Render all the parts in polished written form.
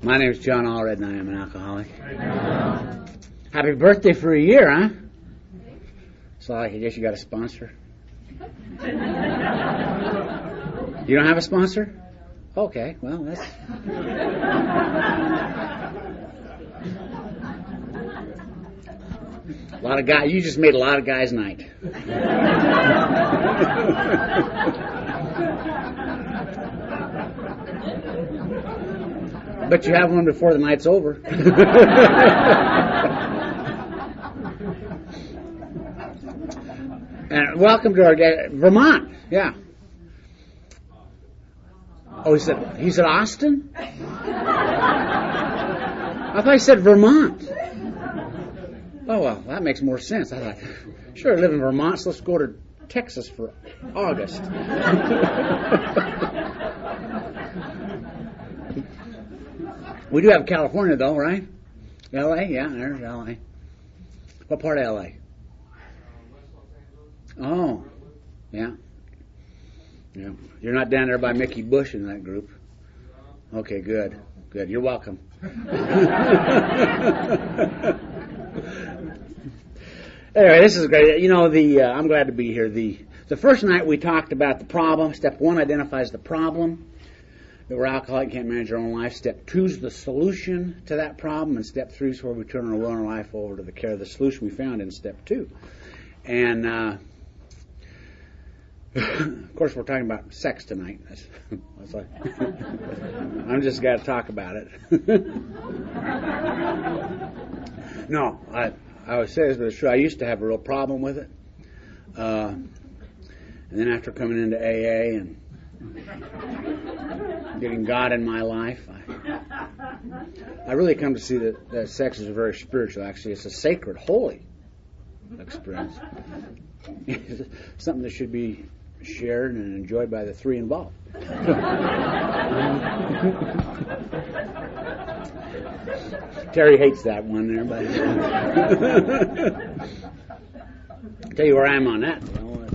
My name is John Allred, and I am an alcoholic. Amen. Happy birthday for a year, huh? So I guess you got a sponsor. You don't have a sponsor? Okay, well, that's... A lot of guys. You just made a lot of guys' night. But you have one before the night's over. And welcome to our Vermont. Yeah. Oh, he said Austin? I thought he said Vermont. Oh, well, that makes more sense. I thought, sure, I live in Vermont, so let's go to Texas for August. We do have California, though, right? L.A.? Yeah, there's L.A. What part of L.A.? Oh, yeah. Yeah. You're not down there by Mickey Bush in that group. Okay, good. Good. You're welcome. Anyway, this is great. You know, I'm glad to be here. The first night we talked about the problem. Step 1 identifies the problem. That we're alcoholic, can't manage our own life. Step 2 is the solution to that problem. And step 3 is where we turn our will and our life over to the care of the solution we found in step 2. And, of course, we're talking about sex tonight. That's like, I'm just got to talk about it. No, I always say this, but it's true. I used to have a real problem with it. And then after coming into AA and getting God in my life, I really come to see that sex is very spiritual. Actually, it's a sacred, holy experience. It's something that should be shared and enjoyed by the three involved. Terry hates that one there, but I'll tell you where I am on that.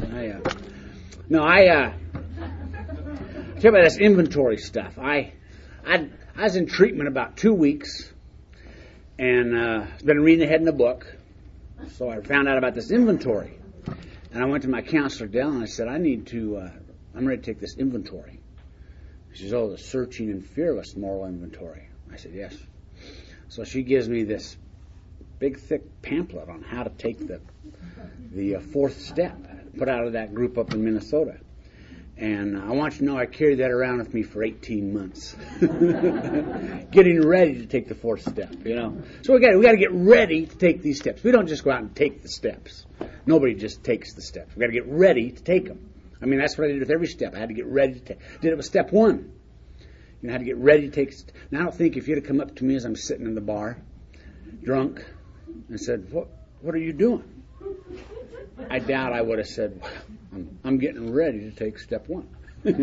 Tell you about this inventory stuff. I was in treatment about 2 weeks, and I've been reading ahead in the book, so I found out about this inventory. And I went to my counselor, Dell, and I said, I'm ready to take this inventory. She says, the searching and fearless moral inventory. I said, yes. So she gives me this big, thick pamphlet on how to take the fourth step, put out of that group up in Minnesota. And I want you to know I carried that around with me for 18 months. Getting ready to take the fourth step, you know. So we got to get ready to take these steps. We don't just go out and take the steps. Nobody just takes the steps. We got to get ready to take them. I mean, that's what I did with every step. I had to get ready to take. Did it with step 1. You know, I had to get ready to take. Now I don't think if you'd have come up to me as I'm sitting in the bar, drunk, and said, "What are you doing?" I doubt I would have said, I'm getting ready to take step 1. And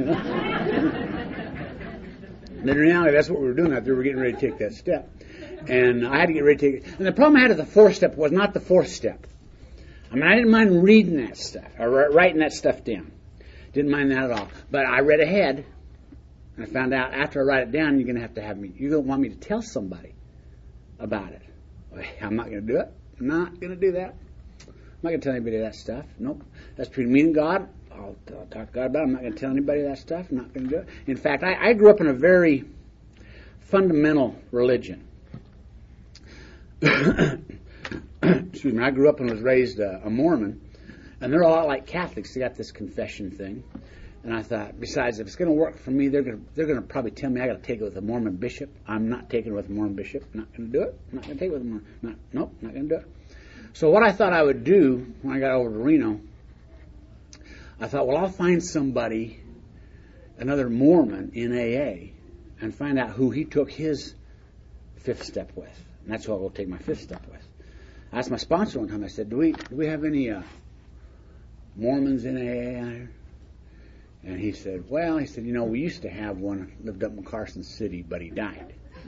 in reality, that's what we were doing out there. We were getting ready to take that step. And I had to get ready to take it. And the problem I had with the fourth step was not the fourth step. I mean, I didn't mind reading that stuff, or writing that stuff down. Didn't mind that at all. But I read ahead, and I found out after I write it down, you're going to have me, you're going to want me to tell somebody about it. I'm not going to do it. I'm not going to do that. I'm not going to tell anybody that stuff. Nope. That's between me and God. I'll talk to God about it. I'm not going to tell anybody that stuff. I'm not going to do it. In fact, I grew up in a very fundamental religion. Excuse me. I grew up and was raised a Mormon. And they're a lot like Catholics. They got this confession thing. And I thought, besides, if it's going to work for me, they're going to probably tell me I got to take it with a Mormon bishop. I'm not taking it with a Mormon bishop. I'm not going to do it. I'm not going to take it with a Mormon. Nope, not going to do it. So what I thought I would do when I got over to Reno, I thought, well, I'll find somebody, another Mormon in AA, and find out who he took his fifth step with. And that's who I'll go take my fifth step with. I asked my sponsor one time, I said, do we have any Mormons in AA out here? And he said, we used to have one, lived up in Carson City, but he died.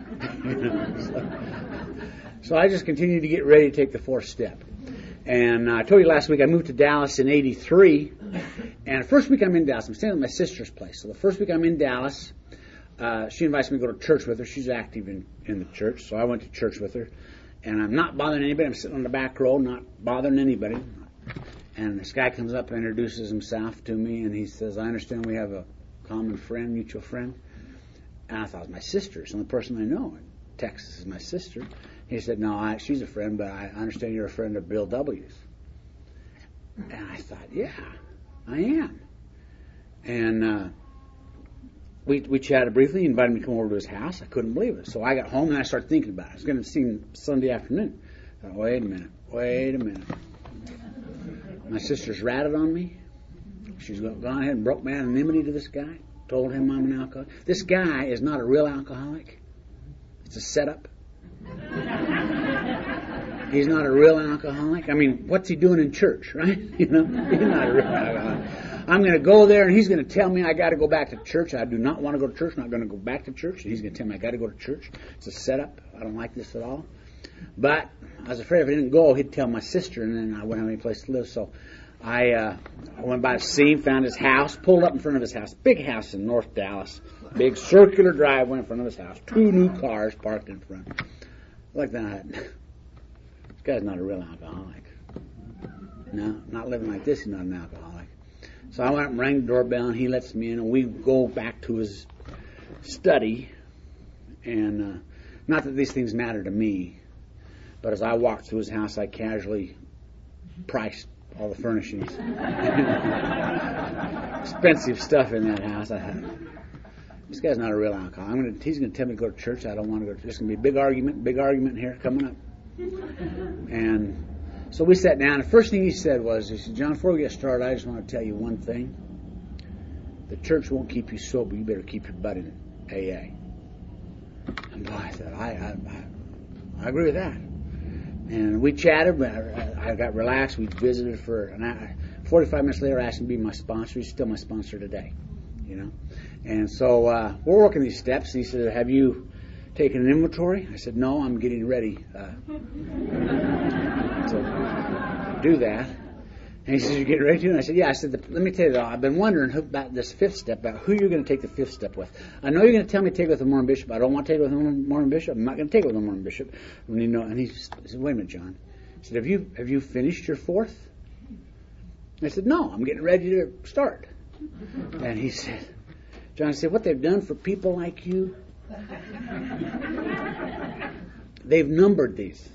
So I just continued to get ready to take the fourth step. And I told you last week I moved to Dallas in 83. And the first week I'm in Dallas, I'm staying at my sister's place. So the first week I'm in Dallas, she invites me to go to church with her. She's active in the church, so I went to church with her. And I'm not bothering anybody. I'm sitting on the back row, not bothering anybody. And this guy comes up and introduces himself to me, and he says, I understand we have a common friend, mutual friend. And I thought it was my sister. It's the only person I know in Texas is my sister. He said, no, she's a friend, but I understand you're a friend of Bill W.'s. And I thought, yeah, I am. And we chatted briefly. He invited me to come over to his house. I couldn't believe it. So I got home and I started thinking about it. I was going to see him Sunday afternoon. I thought, wait a minute. My sister's ratted on me. She's gone ahead and broke my anonymity to this guy. Told him I'm an alcoholic. This guy is not a real alcoholic. It's a setup. He's not a real alcoholic. I mean, what's he doing in church, right? You know, he's not a real alcoholic. I'm going to go there, and he's going to tell me I got to go back to church. I do not want to go to church. I'm not going to go back to church. And he's going to tell me I got to go to church. It's a setup. I don't like this at all. But I was afraid if I didn't go, he'd tell my sister, and then I wouldn't have any place to live. So I went by to see him, found his house, pulled up in front of his house. Big house in North Dallas. Big circular driveway in front of his house. 2 new cars parked in front. Like that. This guy's not a real alcoholic. No, not living like this, he's not an alcoholic. So I went up and rang the doorbell, and he lets me in, and we go back to his study. And not that these things matter to me, but as I walked through his house, I casually priced all the furnishings. Expensive stuff in that house. I thought, this guy's not a real alcoholic. He's going to tell me to go to church. I don't want to go to church. There's going to be a big argument here coming up. And so we sat down. The first thing he said, John, before we get started, I just want to tell you one thing. The church won't keep you sober. You better keep your butt in AA. And boy, I thought, I agree with that. And we chatted. I got relaxed. We visited for an hour. 45 minutes later, I asked him to be my sponsor. He's still my sponsor today. You know. And so we're working these steps. He said, have you taken an inventory? I said, no, I'm getting ready to do that. And he said, you're getting ready to? And I said, yeah. I said, let me tell you, I've been wondering about this 5th step, about who you're going to take the 5th step with. I know you're going to tell me to take it with the Mormon bishop. I don't want to take it with the Mormon bishop. I'm not going to take it with the Mormon bishop. And he said, wait a minute, John. He said, have you finished your 4th? I said, no, I'm getting ready to start. And he said, John said, what they've done for people like you, they've numbered these.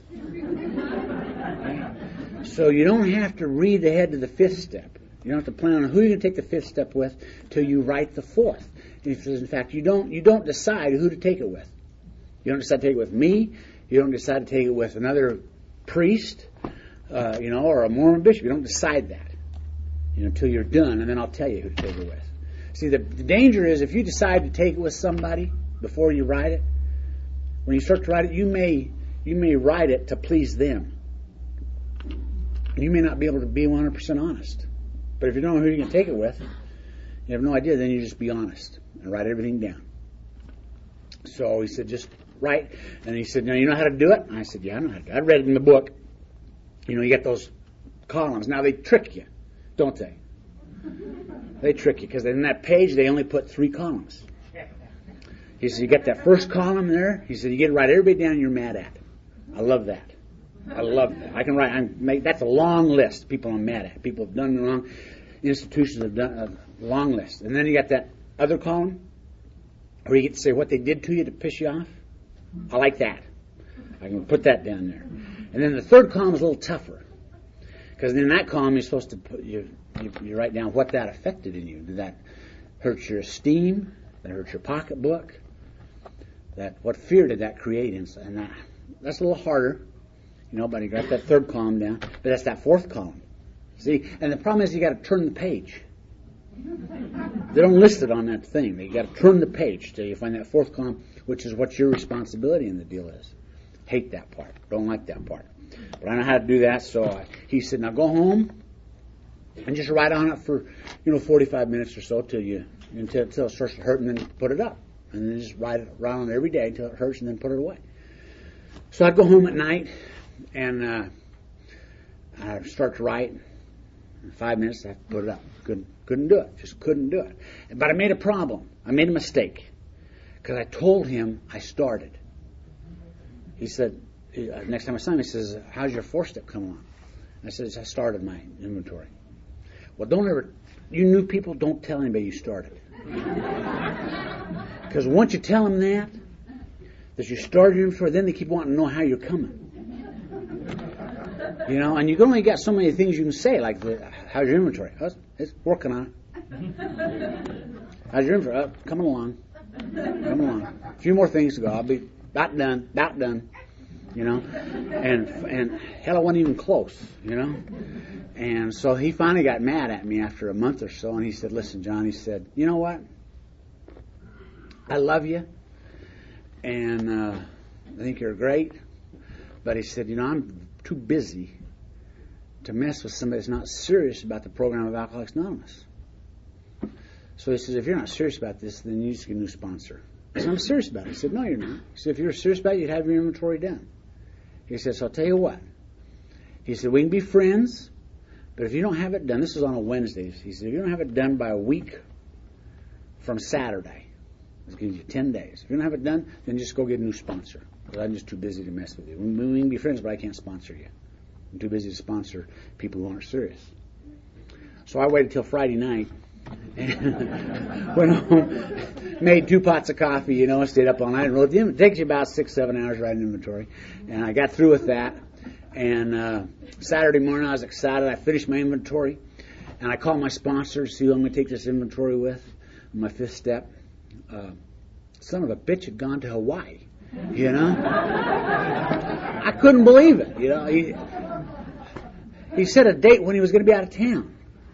Okay? So you don't have to read ahead to the 5th step. You don't have to plan on who you're going to take the 5th step with till you write the 4th. And he says, in fact, you don't decide who to take it with. You don't decide to take it with me. You don't decide to take it with another priest, or a Mormon bishop. You don't decide that, until you're done, and then I'll tell you who to take it with. See, the danger is if you decide to take it with somebody before you write it, when you start to write it, you may write it to please them. You may not be able to be 100% honest. But if you don't know who you're going to take it with, you have no idea, then you just be honest and write everything down. So he said, just write. And he said, now you know how to do it? And I said, yeah, I know how to do it. I read it in the book. You get those columns. Now they trick you, don't they? They trick you because in that page they only put 3 columns. He said, you get that first column there. He said, you get to write everybody down you're mad at. I love that. I love that. I can write. That's a long list of people I'm mad at. People have done wrong. Institutions have done a long list. And then you got that other column where you get to say what they did to you to piss you off. I like that. I can put that down there. And then the third column is a little tougher. Because in that column you're supposed to put you write down what that affected in you. Did that hurt your esteem? Did that hurt your pocketbook? What fear did that create? And that's a little harder. But you got that third column down. But that's that 4th column. See? And the problem is you got to turn the page. They don't list it on that thing. You got to turn the page till you find that 4th column, which is what your responsibility in the deal is. Hate that part. Don't like that part. But I know how to do that. So he said, now go home and just write on it for 45 minutes or so until it starts to hurt, and then put it up. And then just write on it every day until it hurts, and then put it away. So I'd go home at night. And I start to write. In 5 minutes, I put it up. Couldn't do it. Just couldn't do it. But I made a problem. I made a mistake. Because I told him I started. He said, next time I saw him, he says, how's your 4-step come along? I said, I started my inventory. Well, you new people, don't tell anybody you started. Because once you tell them that you started your inventory, then they keep wanting to know how you're coming. And you've only got so many things you can say, like, how's your inventory? Oh, it's working on it. How's your inventory? Coming along. A few more things to go. I'll be about done. And hell, I wasn't even close, And so he finally got mad at me after a month or so, and he said, listen, John, he said, you know what? I love you, and I think you're great, but he said, I'm too busy to mess with somebody that's not serious about the program of Alcoholics Anonymous. So he says, if you're not serious about this, then you need to get a new sponsor. I said, I'm serious about it. He said, no, you're not. He said, if you were serious about it, you'd have your inventory done. He said, so I'll tell you what. He said, we can be friends, but if you don't have it done, this is on a Wednesday. He said, if you don't have it done by a week from Saturday, this gives you 10 days. If you don't have it done, then just go get a new sponsor. Because I'm just too busy to mess with you. We can be friends, but I can't sponsor you. I'm too busy to sponsor people who aren't serious. So I waited till Friday night and went home, made 2 pots of coffee, stayed up all night and wrote the inventory. It takes you about 6-7 hours writing inventory. And I got through with that. And Saturday morning I was excited. I finished my inventory. And I called my sponsor to see who I'm going to take this inventory with. My 5th step. Son of a bitch had gone to Hawaii. I couldn't believe it. He set a date when he was going to be out of town.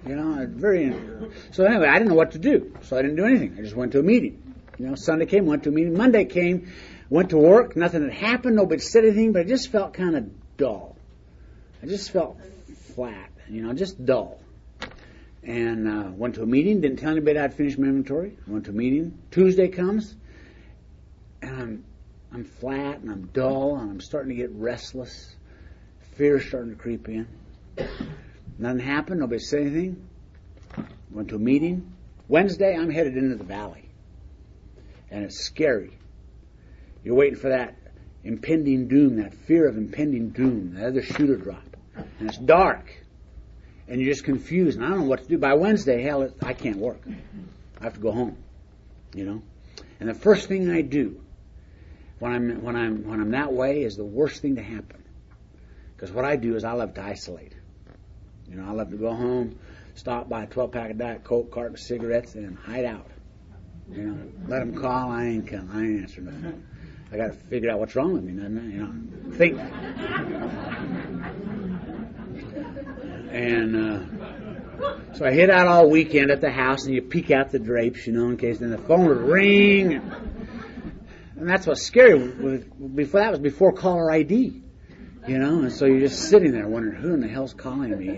So anyway, I didn't know what to do, so I didn't do anything. I just went to a meeting. Sunday came, went to a meeting. Monday came, went to work. Nothing had happened. Nobody said anything, but I just felt kind of dull. I just felt flat, just dull. And went to a meeting. Didn't tell anybody I'd finished my inventory. Went to a meeting. Tuesday comes, and I'm flat and I'm dull and I'm starting to get restless. Fear's starting to creep in. Nothing happened. Nobody said anything. Went to a meeting. Wednesday, I'm headed into the valley. And it's scary. You're waiting for that impending doom, that fear of impending doom, that other shoe to drop. And it's dark. And you're just confused. And I don't know what to do. By Wednesday, hell, I can't work. I have to go home. And the first thing I do when I'm that way is the worst thing to happen. Because what I do is I love to isolate. I love to go home, stop by a 12-pack of Diet Coke, carton of cigarettes, and hide out. Let them call. I ain't come. I ain't answering nothing. I got to figure out what's wrong with me. Think. And so I hid out all weekend at the house, and you peek out the drapes, in case then the phone would ring. And that's what's scary. Before that was before caller ID. And so you're just sitting there wondering, who in the hell's calling me,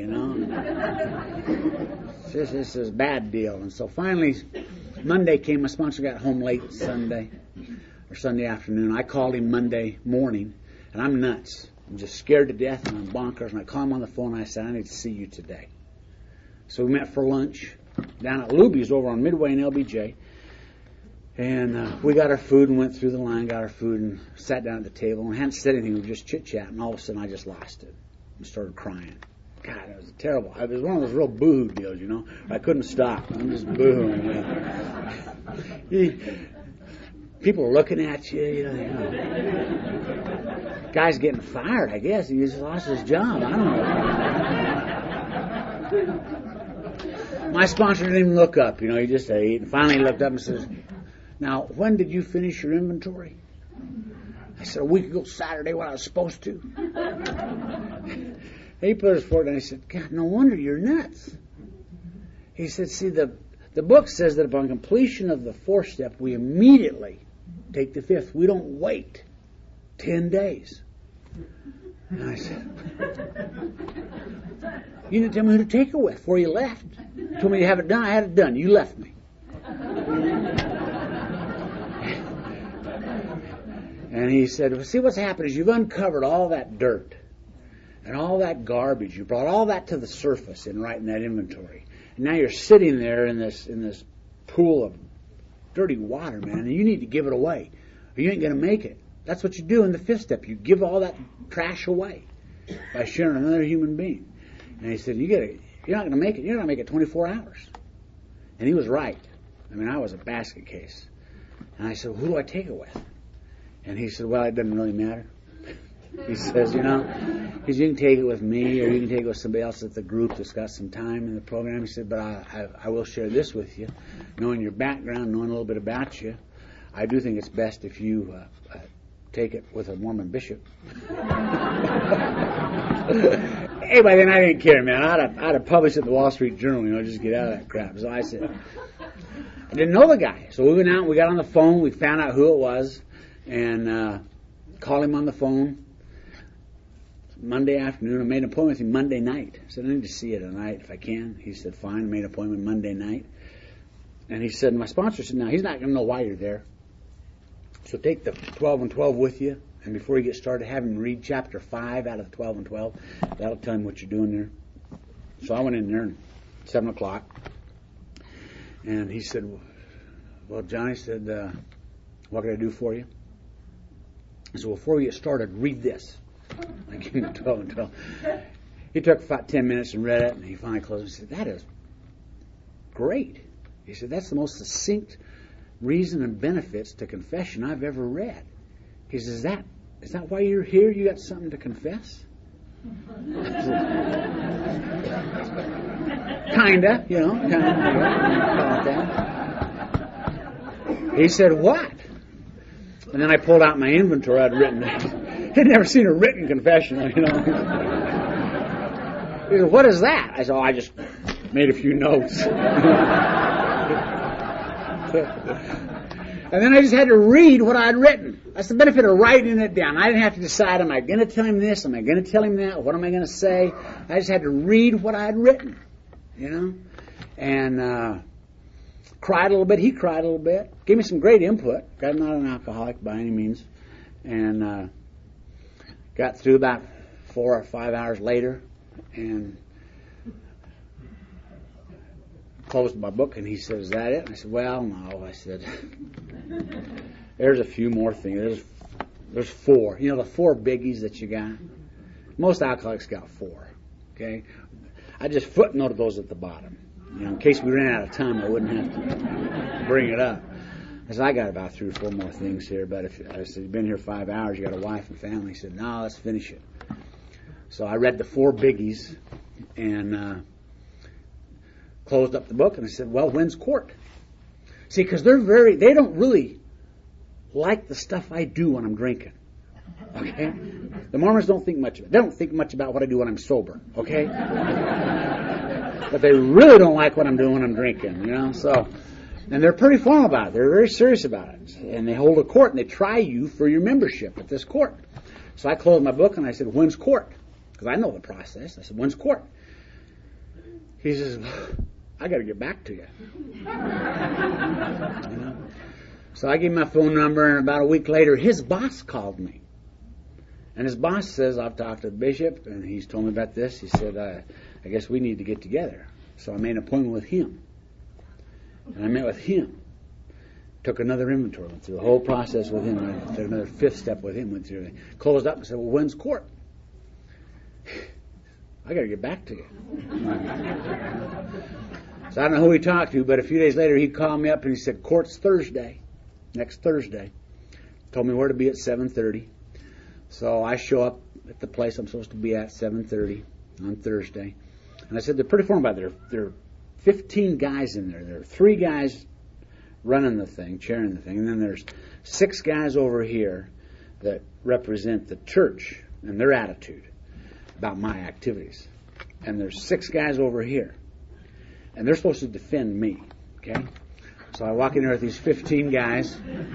This is a bad deal. And so finally, Monday came, my sponsor got home late Sunday afternoon. I called him Monday morning, and I'm nuts. I'm just scared to death, and I'm bonkers. And I called him on the phone, and I said, I need to see you today. So we met for lunch down at Luby's over on Midway and LBJ. And we got our food and went through the line, got our food and sat down at the table and hadn't said anything. We were just chit-chatting. And all of a sudden I just lost it and started crying. God, it was terrible. It was one of those real boo-hoo deals, I couldn't stop. I'm just boo-hooing. People are looking at you, Guy's getting fired, I guess. He just lost his job. I don't know. My sponsor didn't even look up, he just ate. And finally he looked up and says, now, when did you finish your inventory? I said, a week ago Saturday when I was supposed to. He put his foot down and he said, God, no wonder you're nuts. He said, see, the book says that upon completion of the 4th step, we immediately take the 5th. We don't wait 10 days. And I said, you didn't tell me who to take it with before you left. You told me to have it done. I had it done. You left me. And he said, well, see, what's happened is you've uncovered all that dirt and all that garbage. You brought all that to the surface in writing that inventory. And now you're sitting there in this pool of dirty water, man, and you need to give it away, or you ain't going to make it. That's what you do in the fifth step. You give all that trash away by sharing another human being. And he said, you're not going to make it. You're not going to make it 24 hours. And he was right. I mean, I was a basket case. And I said, who do I take it with? And he said, well, it doesn't really matter. He says, you can take it with me, or you can take it with somebody else at the group that's got some time in the program. He said, but I will share this with you. Knowing your background, knowing a little bit about you, I do think it's best if you take it with a Mormon bishop. Anyway, then I didn't care, man. I'd have published it in the Wall Street Journal, just get out of that crap. So I said, I didn't know the guy. So we went out, we got on the phone, we found out who it was, and called him on the phone Monday afternoon. I made an appointment with him Monday night. I said, I need to see you tonight if I can. He said, fine. I made an appointment Monday night. And he said, my sponsor said, now, he's not going to know why you're there. So take the 12 and 12 with you. And before you get started, have him read chapter 5 out of the 12 and 12. That'll tell him what you're doing there. So I went in there at 7 o'clock. And he said, well, Johnny said, what can I do for you? I said, well, before we get started, read this. I gave him 12 and 12. He took about 10 minutes and read it, and he finally closed it. He said, that is great. He said, that's the most succinct reason and benefits to confession I've ever read. He says, is that why you're here? You got something to confess? Kinda, call it that. He said, what? And then I pulled out my inventory I'd written. He'd never seen a written confession, He said, what is that? I said, I just made a few notes. And then I just had to read what I'd written. That's the benefit of writing it down. I didn't have to decide, am I going to tell him this? Am I going to tell him that? What am I going to say? I just had to read what I had written, And cried a little bit. He cried a little bit. Gave me some great input. I'm not an alcoholic by any means. And got through about 4 or 5 hours later and closed my book, and he said, is that it? And I said, well, no. I said, there's a few more things. There's 4. The 4 biggies that you got. Most alcoholics got 4. Okay? I just footnoted those at the bottom. In case we ran out of time, I wouldn't have to bring it up. I said, I got about 3 or 4 more things here, but I said, you've been here 5 hours, you got a wife and family. He said, no, let's finish it. So I read the 4 biggies and closed up the book, and I said, well, when's court? See, because they don't really like the stuff I do when I'm drinking. Okay? The Mormons don't think much of it. They don't think much about what I do when I'm sober. Okay? But they really don't like what I'm doing when I'm drinking, So, and they're pretty formal about it. They're very serious about it. And they hold a court, and they try you for your membership at this court. So I closed my book, and I said, when's court? Because I know the process. I said, when's court? He says, I got to get back to you. So I gave him my phone number, and about a week later, his boss called me. And his boss says, I've talked to the bishop, and he's told me about this. He said, I guess we need to get together. So I made an appointment with him. And I met with him. Took another inventory, went through the whole process with him. I took another 5th step with him, went through it. Closed up and said, well, when's court? I got to get back to you. So I don't know who he talked to, but a few days later he called me up and he said, court's Thursday, next Thursday. Told me where to be at 7:30. So I show up at the place I'm supposed to be at 7:30 on Thursday. And I said, they're pretty formal about it. There are 15 guys in there. There are 3 guys running the thing, chairing the thing. And then there's 6 guys over here that represent the church and their attitude about my activities. And there's 6 guys over here. And they're supposed to defend me. Okay? So I walk in there with these 15 guys.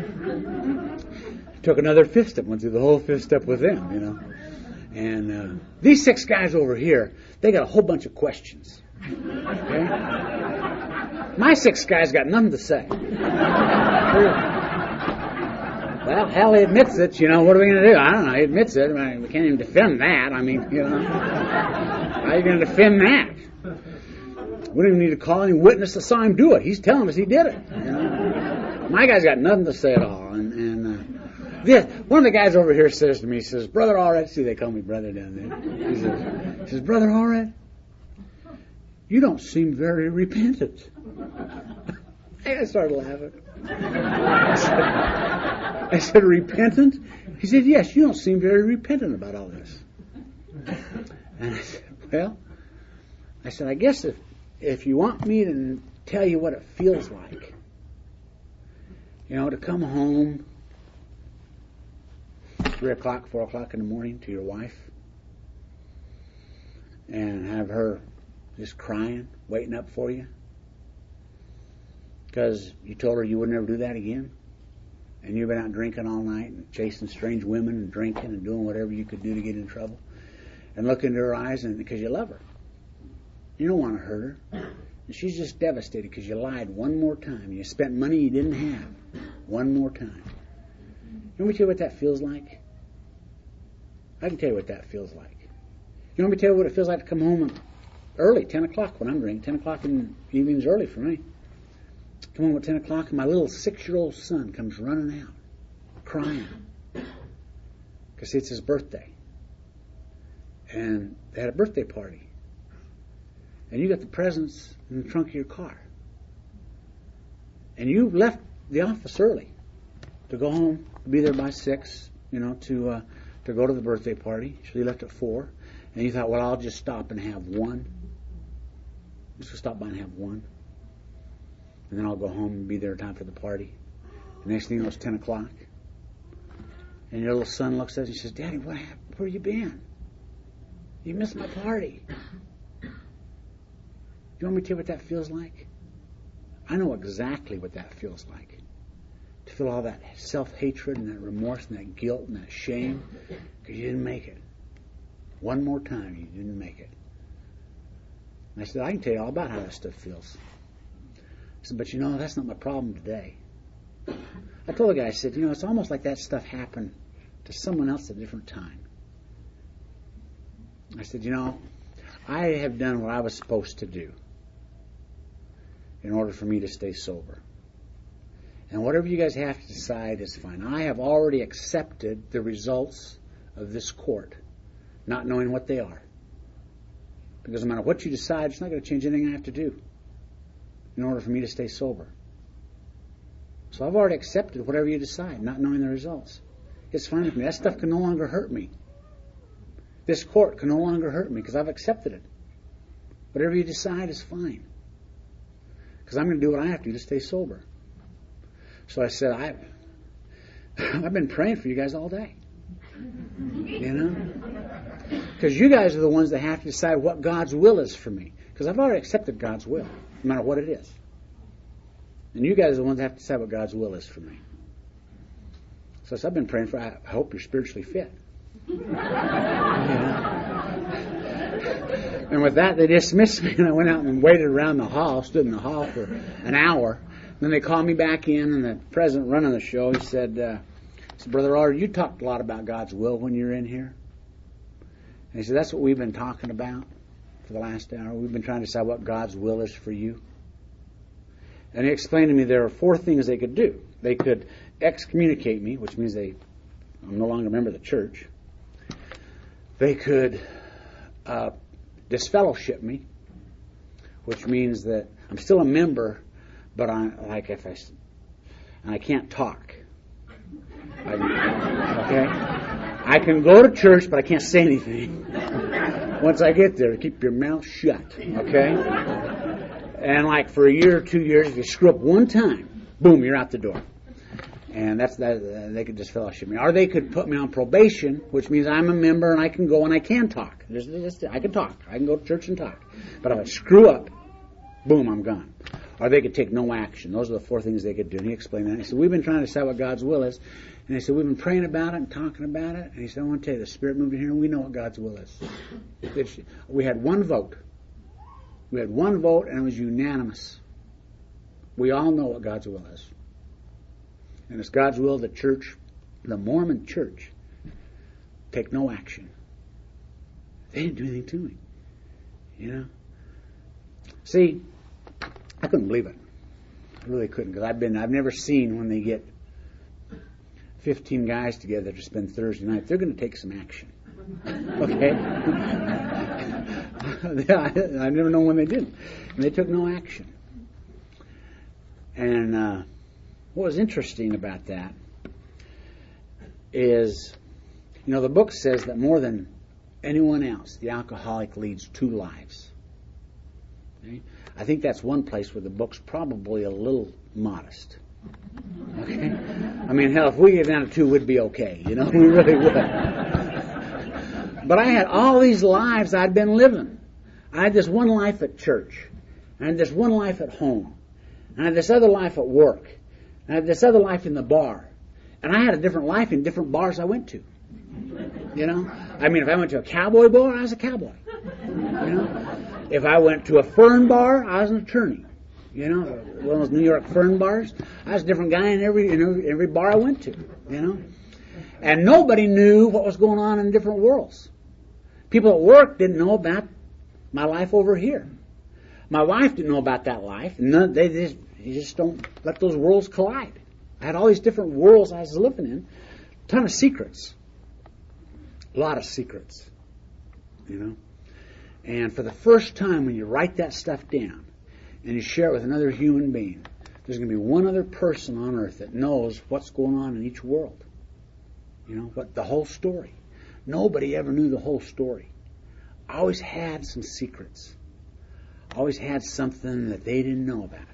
Took another 5th step. Went through the whole 5th step with them, And these 6 guys over here, they got a whole bunch of questions. Okay? My 6 guys got nothing to say. Well, hell, he admits it. What are we going to do? I don't know. He admits it. I mean, we can't even defend that. I mean, how are you going to defend that? We don't even need to call any witness to saw him do it. He's telling us he did it. My guy's got nothing to say at all. One of the guys over here says to me, he says, Brother Allred, see, they call me brother down there. He says, Brother Allred, you don't seem very repentant. I started laughing. I said, repentant? He said, yes, you don't seem very repentant about all this. And I said, well, I guess if you want me to tell you what it feels like, to come home 3 o'clock, 4 o'clock in the morning to your wife and have her just crying, waiting up for you because you told her you would never do that again, and you've been out drinking all night and chasing strange women and drinking and doing whatever you could do to get in trouble, and look into her eyes and because you love her. You don't want to hurt her. And she's just devastated because you lied one more time. You spent money you didn't have one more time. You want me to tell you what that feels like? I can tell you what that feels like. You want me to tell you what it feels like to come home early, 10 o'clock when I'm drinking. 10 o'clock in the evening is early for me. Come home at 10 o'clock and my little 6-year-old son comes running out, crying. Because it's his birthday. And they had a birthday party. And you got the presents in the trunk of your car. And you left the office early to go home, to be there by 6, to go to the birthday party. So you left at 4. And you thought, well, I'll just stop and have one. Just stop by and have one. And then I'll go home and be there in time for the party. The next thing you know, it's 10 o'clock. And your little son looks at you and says, Daddy, what happened? Where you been? You missed my party. You want me to tell you what that feels like? I know exactly what that feels like. To feel all that self-hatred and that remorse and that guilt and that shame because you didn't make it. One more time, you didn't make it. And I said, I can tell you all about how that stuff feels. I said, but that's not my problem today. I told the guy, I said, it's almost like that stuff happened to someone else at a different time. I said, I have done what I was supposed to do in order for me to stay sober. And whatever you guys have to decide is fine. I have already accepted the results of this court, not knowing what they are. Because no matter what you decide, it's not going to change anything I have to do in order for me to stay sober. So I've already accepted whatever you decide, not knowing the results. It's fine with me. That stuff can no longer hurt me. This court can no longer hurt me because I've accepted it. Whatever you decide is fine. Because I'm going to do what I have to do to stay sober. So I said, I've been praying for you guys all day. Because you guys are the ones that have to decide what God's will is for me. Because I've already accepted God's will, no matter what it is. And you guys are the ones that have to decide what God's will is for me. So I've been praying for, I hope you're spiritually fit. And with that, they dismissed me, and I went out and waited around the hall, stood in the hall for an hour. Then they called me back in, and the president running the show, he said, Brother Allred, you talked a lot about God's will when you were in here. And he said, that's what we've been talking about for the last hour. We've been trying to decide what God's will is for you. And he explained to me there are 4 things they could do. They could excommunicate me, which means I'm no longer a member of the church. They could disfellowship me, which means that I'm still a member, but I can't talk. Okay? I can go to church, but I can't say anything. Once I get there, keep your mouth shut. Okay? And for a year or 2 years, if you screw up one time, boom, you're out the door. And that's that. They could disfellowship me, or they could put me on probation, which means I'm a member and I can go and I can talk. I can talk. I can go to church and talk. But if I screw up, boom, I'm gone. Or they could take no action. Those are the 4 things they could do. And he explained that. He said, we've been trying to decide what God's will is. And he said, we've been praying about it and talking about it. And he said, I want to tell you, the Spirit moved in here and we know what God's will is. We had one vote. We had one vote and it was unanimous. We all know what God's will is. And it's God's will the church, the Mormon church, take no action. They didn't do anything to me. See, I couldn't believe it. I really couldn't, because I've never seen when they get 15 guys together to spend Thursday night, they're going to take some action. Okay? I've never known when they didn't. And they took no action. And what was interesting about that is, the book says that more than anyone else, the alcoholic leads two lives. Okay? I think that's one place where the book's probably a little modest. Okay? I mean, hell, if we get down to two, we'd be okay. We really would. But I had all these lives I'd been living. I had this one life at church. I had this one life at home. I had this other life at work. I had this other life in the bar. And I had a different life in different bars I went to. I mean, if I went to a cowboy bar, I was a cowboy. If I went to a fern bar, I was an attorney. One of those New York fern bars. I was a different guy in every bar I went to. And nobody knew what was going on in different worlds. People at work didn't know about my life over here. My wife didn't know about that life. You just don't let those worlds collide. I had all these different worlds I was living in. A ton of secrets. A lot of secrets. And for the first time, when you write that stuff down and you share it with another human being, there's going to be one other person on earth that knows what's going on in each world. What the whole story. Nobody ever knew the whole story. I always had some secrets. I always had something that they didn't know about.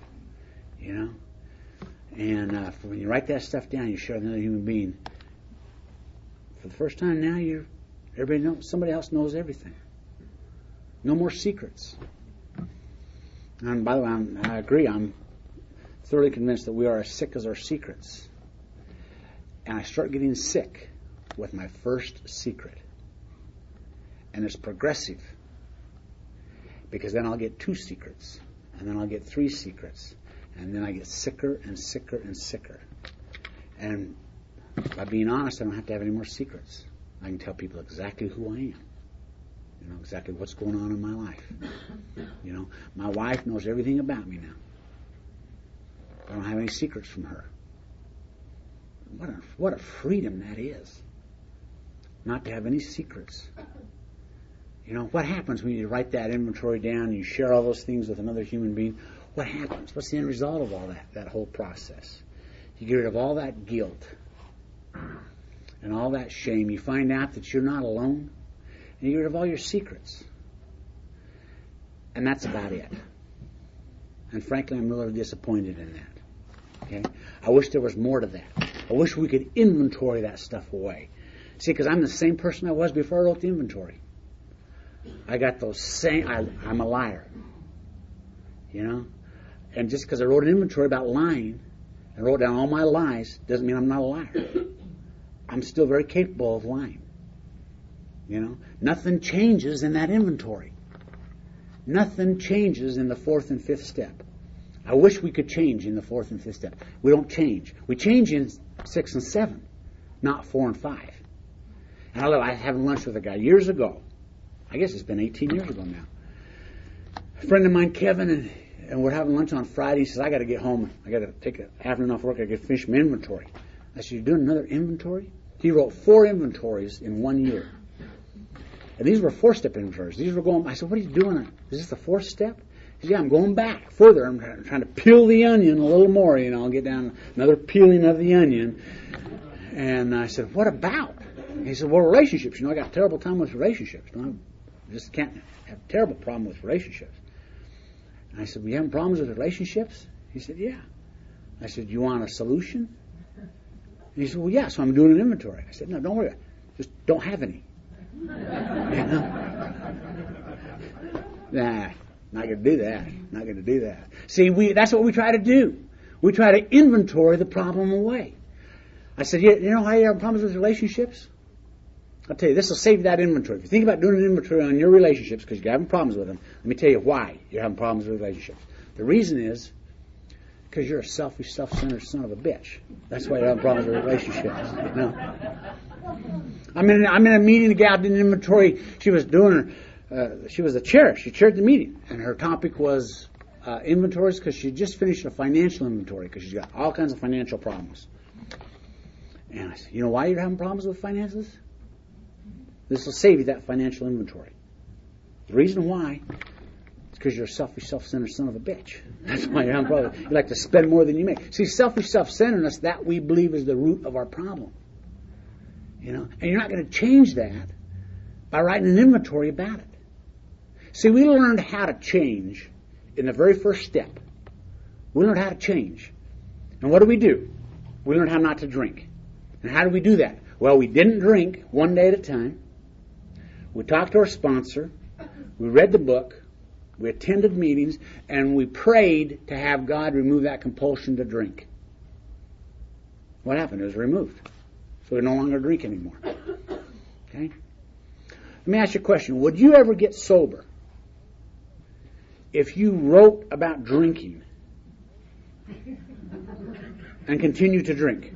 And when you write that stuff down, you share with another human being. For the first time now, everybody knows. Somebody else knows everything. No more secrets. And by the way, I agree. I'm thoroughly convinced that we are as sick as our secrets. And I start getting sick with my first secret. And it's progressive. Because then I'll get 2 secrets. And then I'll get 3 secrets. And then I get sicker and sicker and sicker. And by being honest, I don't have to have any more secrets. I can tell people exactly who I am. Exactly what's going on in my life. My wife knows everything about me now. I don't have any secrets from her. What a freedom that is. Not to have any secrets. What happens when you write that inventory down and you share all those things with another human being? What happens? What's the end result of all that whole process? You get rid of all that guilt and all that shame. You find out that you're not alone. And you get rid of all your secrets. And that's about it. And frankly, I'm really disappointed in that. Okay? I wish there was more to that. I wish we could inventory that stuff away. See, because I'm the same person I was before I wrote the inventory. I got those same... I'm a liar. And just because I wrote an inventory about lying and wrote down all my lies doesn't mean I'm not a liar. I'm still very capable of lying. Nothing changes in that inventory. Nothing changes in the 4th and 5th step. I wish we could change in the 4th and 5th step. We don't change. We change in 6 and 7, not 4 and 5. And I was having lunch with a guy years ago. I guess it's been 18 years ago now. A friend of mine, Kevin, and we're having lunch on Friday. He says, I got to get home. I got to take an afternoon off work. I got to finish my inventory. I said, you're doing another inventory? He wrote 4 inventories in 1 year. And these were 4-step inventories. These were going... I said, what are you doing? Is this the 4th step? He said, yeah, I'm going back further. I'm trying to peel the onion a little more. I'll get down another peeling of the onion. And I said, what about? He said, well, relationships. I got a terrible time with relationships. I just can't have a terrible problem with relationships. And I said, well, you having problems with relationships? He said, yeah. I said, you want a solution? And he said, well, yeah, so I'm doing an inventory. I said, no, don't worry about it. Just don't have any. Nah, not going to do that. Not going to do that. See, that's what we try to do. We try to inventory the problem away. I said, you know how you have problems with relationships? I'll tell you, this will save that inventory. If you think about doing an inventory on your relationships because you're having problems with them, let me tell you why you're having problems with relationships. The reason is because you're a selfish, self-centered son of a bitch. That's why you're having problems with relationships. I'm in a meeting. The gal did an inventory. She was doing she was the chair. She chaired the meeting, and her topic was inventories because she just finished a financial inventory because she's got all kinds of financial problems. And I said, you know why you're having problems with finances? This will save you that financial inventory. The reason why is because you're a selfish, self-centered son of a bitch. That's why you're having problems. You like to spend more than you make. See, selfish, self-centeredness, that we believe is the root of our problem. You know, and you're not going to change that by writing an inventory about it. See, we learned how to change in the very first step. We learned how to change. And what do? We learned how not to drink. And how do we do that? Well, we didn't drink one day at a time. We talked to our sponsor. We read the book. We attended meetings. And we prayed to have God remove that compulsion to drink. What happened? It was removed. So we no longer drink anymore. Okay? Let me ask you a question. Would you ever get sober if you wrote about drinking and continue to drink?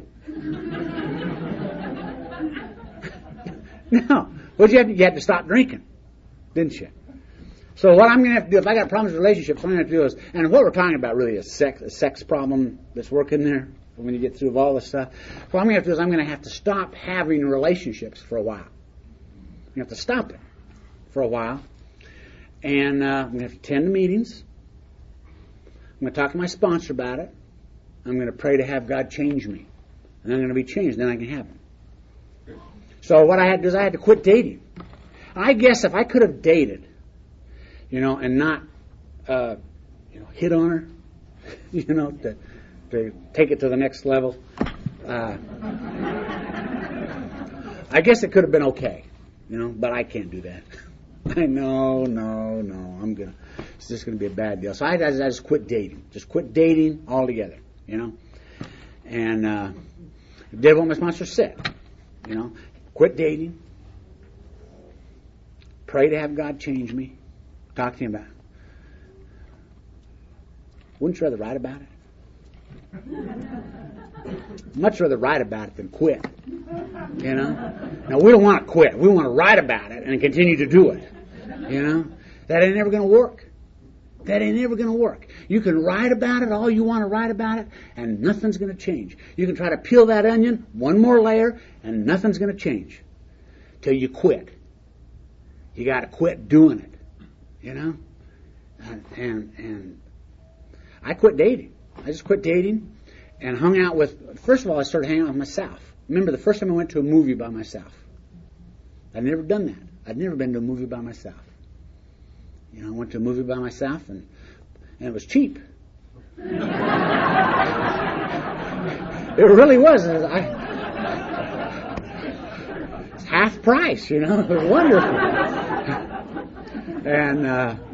No. What you had to stop drinking, didn't you? So what I'm going to have to do, if I got problems with relationships, what I'm going to have to do is, and what we're talking about really is a sex problem that's working there when you get through all this stuff. What I'm going to have to do is I'm going to have to stop having relationships for a while. You have to stop it for a while. And I'm going to have to attend the meetings. I'm going to talk to my sponsor about it. I'm going to pray to have God change me. And I'm going to be changed. Then I can have Him. So what I had to do is I had to quit dating. I guess if I could have dated, and not, hit on her, to take it to the next level, I guess it could have been okay, but I can't do that. No, it's just going to be a bad deal. So I just quit dating. Just quit dating altogether, And did what my sponsor said, Quit dating. Pray to have God change me. Talk to Him about it. Wouldn't you rather write about it? Much rather write about it than quit. Now we don't want to quit. We want to write about it and continue to do it. That ain't never going to work. That ain't never going to work. You can write about it all you want to write about it, and nothing's going to change. You can try to peel that onion one more layer, and nothing's going to change till you quit. You got to quit doing it. And I quit dating. I just quit dating and hung out with. First of all, I started hanging out with myself. Remember the first time I went to a movie by myself. I'd never done that. I'd never been to a movie by myself. I went to a movie by myself, and it was cheap. It really was. It's half price, It was wonderful. And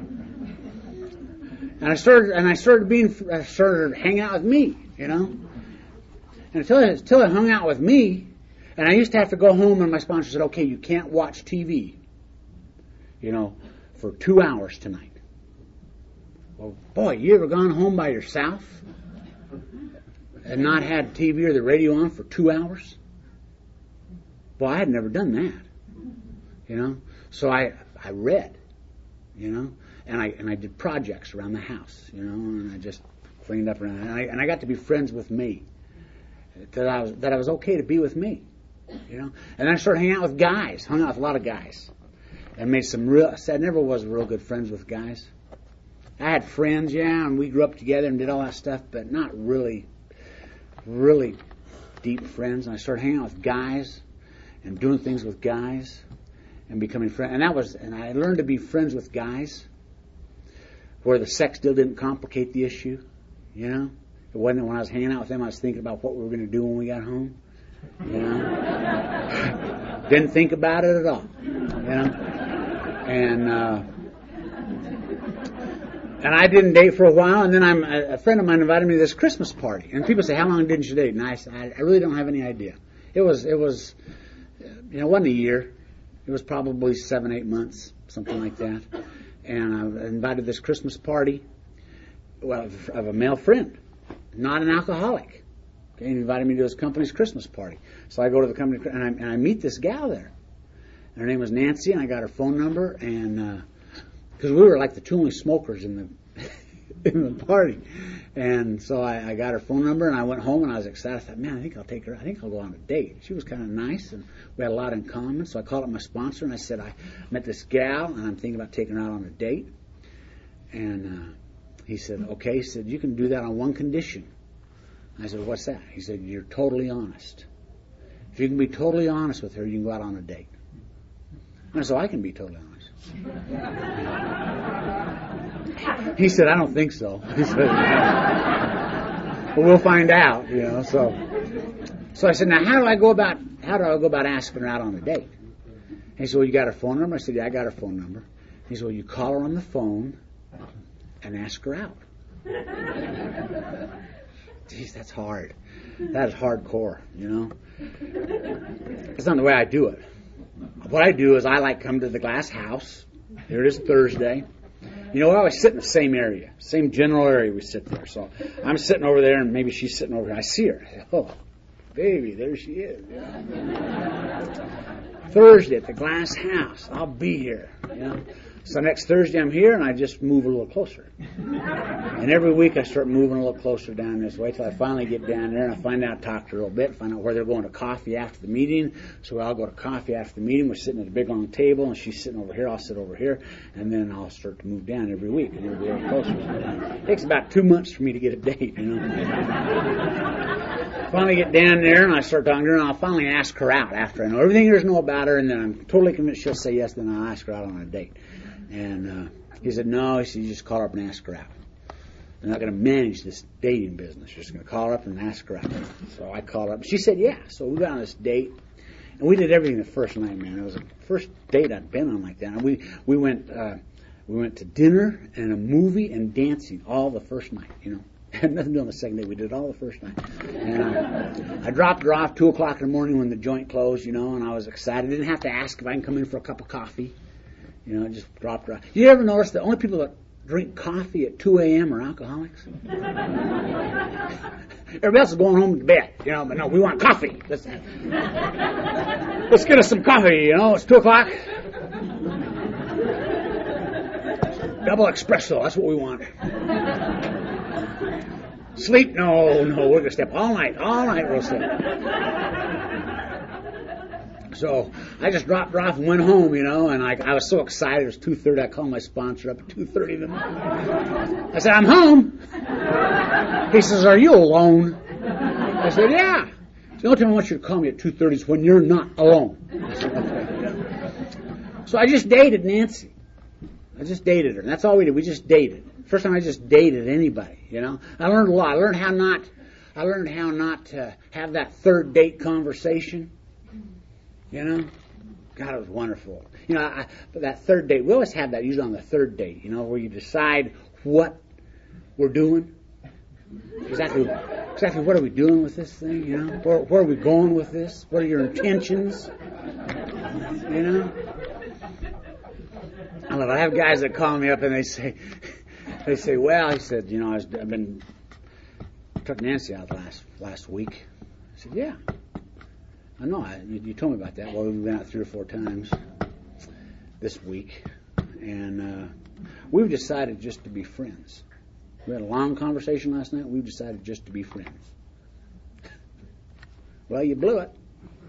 I started hanging out with me, And until it hung out with me, and I used to have to go home, and my sponsor said, "Okay, you can't watch TV, for 2 hours tonight." Well, boy, you ever gone home by yourself and not had TV or the radio on for 2 hours? Well, I had never done that, So I read, and I did projects around the house, and I just cleaned up around, and I got to be friends with me. That I was okay to be with me, And then I started hanging out with guys, hung out with a lot of guys. And made some I never was real good friends with guys. I had friends, and we grew up together and did all that stuff, but not really, really deep friends. And I started hanging out with guys and doing things with guys and becoming friends. And I learned to be friends with guys where the sex still didn't complicate the issue, It wasn't when I was hanging out with them, I was thinking about what we were going to do when we got home, Didn't think about it at all, And I didn't date for a while, and then a friend of mine invited me to this Christmas party. And people say, "How long didn't you date?" And I said, "I really don't have any idea." It was, it wasn't a year. It was probably 7-8 months, something like that. And I invited this Christmas party, of a male friend, not an alcoholic. Okay, he invited me to his company's Christmas party. So I go to the company, and I meet this gal there. And her name was Nancy, and I got her phone number, and because we were like the two only smokers in in the party. And so I got her phone number, and I went home, and I was excited. I thought, man, I think I'll take her. I think I'll go on a date. She was kind of nice, and we had a lot in common. So I called up my sponsor, and I said, I met this gal, and I'm thinking about taking her out on a date. And he said, okay. He said, you can do that on one condition. I said, what's that? He said, you're totally honest. If you can be totally honest with her, you can go out on a date. And so I can be totally honest. He said, I don't think so. He said, well, we'll find out, So I said, now how do I go about asking her out on a date? He said, well, you got her phone number? I said, yeah, I got her phone number. He said, well, you call her on the phone and ask her out. Geez, that's hard. That is hardcore, It's not the way I do it. What I do is I like come to the Glass House. Here it is Thursday. We always sit in the same area, same general area we sit there. So I'm sitting over there, and maybe she's sitting over here. I see her. I say, oh, baby, there she is. Thursday at the Glass House. I'll be here. So next Thursday I'm here, and I just move a little closer. And every week I start moving a little closer down this way till I finally get down there, and I find out, talk to her a little bit, find out where they're going to coffee after the meeting. So we all go to coffee after the meeting. We're sitting at a big long table, and she's sitting over here. I'll sit over here, and then I'll start to move down every week, and every little closer. It takes about 2 months for me to get a date, Finally get down there, and I start talking to her, and I'll finally ask her out after I know everything there is to know about her, and then I'm totally convinced she'll say yes, then I'll ask her out on a date. And he said, no, he said, you just call her up and ask her out. They're not going to manage this dating business. You're just going to call her up and ask her out. So I called her up. She said, yeah. So we got on this date, and we did everything the first night, man. It was the first date I'd been on like that. And we went to dinner and a movie and dancing all the first night, Had nothing to do on the second day. We did it all the first night. And I dropped her off 2 o'clock in the morning when the joint closed, and I was excited. I didn't have to ask if I can come in for a cup of coffee. Just dropped her off. You ever notice the only people that drink coffee at 2 a.m. are alcoholics? Everybody else is going home to bed, but no, we want coffee. Let's get us some coffee, It's 2 o'clock. Double espresso, that's what we want. Sleep? No, we're going to stay up all night we'll stay up. So I just dropped her off and went home, and I was so excited. It was 2:30. I called my sponsor up at 2:30 in the morning. I said, I'm home. He says, are you alone? I said, yeah. The only time I want you to call me at 2:30 is when you're not alone. I said, okay. So I just dated Nancy. I just dated her. And that's all we did. We just dated. First time I just dated anybody, I learned a lot. I learned how not to have that third date conversation. God, it was wonderful. But that third date, we always have that usually on the third date, where you decide what we're doing. Exactly what are we doing with this thing, Where are we going with this? What are your intentions? I love it. I have guys that call me up and they say, well, he said, took Nancy out last week. I said, yeah. I know, you told me about that. Well, we've been out 3 or 4 times this week, and we've decided just to be friends. We had a long conversation last night. We've decided just to be friends. Well, you blew it.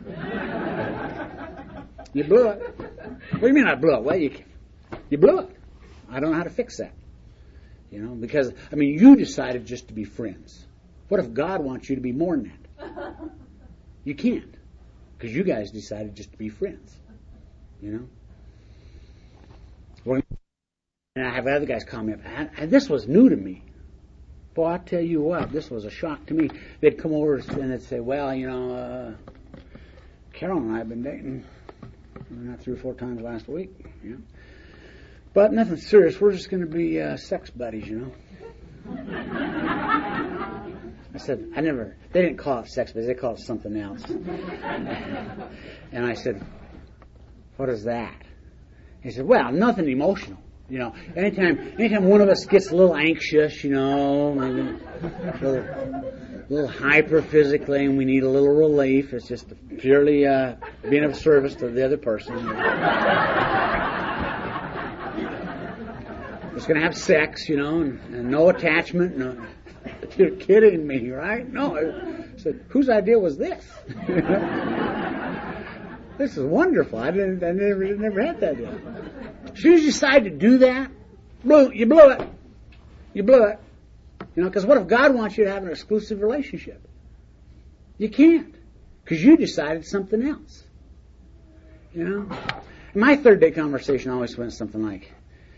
You blew it. What do you mean I blew it? Well, you blew it. I don't know how to fix that. Because, you decided just to be friends. What if God wants you to be more than that? You can't. Because you guys decided just to be friends. And I have other guys call me up. And this was new to me. Boy, I tell you what, this was a shock to me. They'd come over and they'd say, well, Carol and I have been dating not 3 or 4 times last week. But nothing serious. We're just going to be sex buddies, I said, they didn't call it sex buddies, they called it something else. And I said, what is that? He said, well, nothing emotional. Anytime one of us gets a little anxious, maybe a little hyper physically, and we need a little relief, it's just purely being of service to the other person. Just going to have sex, and no attachment. No. You're kidding me, right? No. I said, whose idea was this? This is wonderful. I never had that idea. As soon as you decide to do that, you blew it. You blew it. Because what if God wants you to have an exclusive relationship? You can't. Because you decided something else. My third day conversation always went something like,